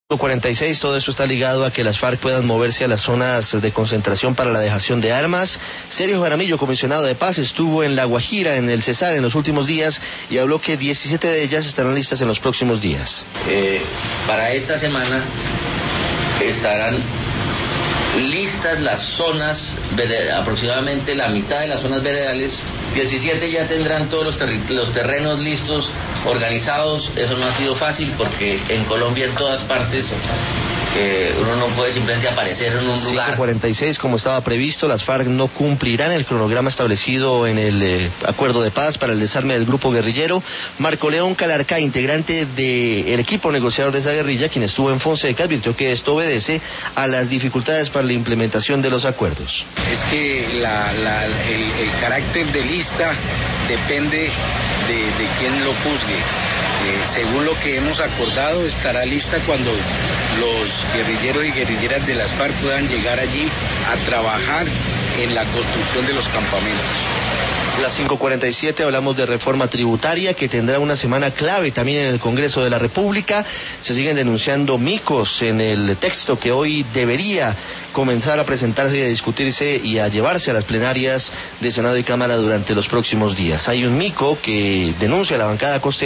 46, todo esto está ligado a que las FARC puedan moverse a las zonas de concentración para la dejación de armas. Sergio Jaramillo, comisionado de paz, estuvo en La Guajira, en el Cesar, en los últimos días y habló que 17 de ellas estarán listas en los próximos días. Para esta semana estarán listas las zonas, aproximadamente la mitad de las zonas veredales. 17 ya tendrán todos los terrenos listos, organizados. Eso no ha sido fácil porque en Colombia, en todas partes, uno no puede simplemente aparecer en un lugar. 46, como estaba previsto, las FARC no cumplirán el cronograma establecido en el acuerdo de paz para el desarme del grupo guerrillero. Marco León Calarcá, integrante del equipo negociador de esa guerrilla, quien estuvo en Fonseca, advirtió que esto obedece a las dificultades para la implementación de los acuerdos. Es que el carácter de lista depende de quién lo juzgue. Según lo que hemos acordado, estará lista cuando los guerrilleros y guerrilleras de las FARC puedan llegar allí a trabajar en la construcción de los campamentos. Las 5:47, hablamos de reforma tributaria que tendrá una semana clave también en el Congreso de la República. Se siguen denunciando micos en el texto que hoy debería comenzar a presentarse y a discutirse y a llevarse a las plenarias de Senado y Cámara durante los próximos días. Hay un mico que denuncia a la bancada costeña